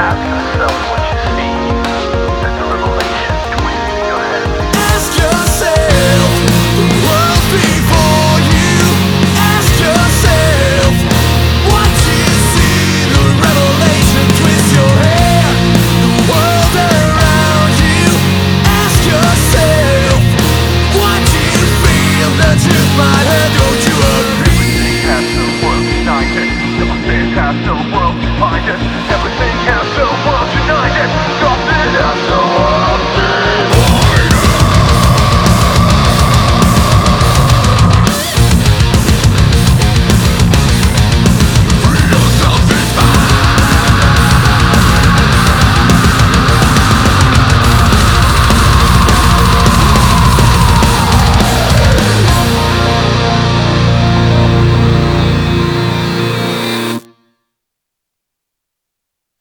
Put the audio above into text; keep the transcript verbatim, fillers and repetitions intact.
Ask yourself what you see as a revelation twists in your head. Ask yourself the world before you. Ask yourself what you see. The revelation twists your head. The world around you. Ask yourself what you feel. The truth might hurt, don't you agree? Everything has to work, scientists, the affairs have to work.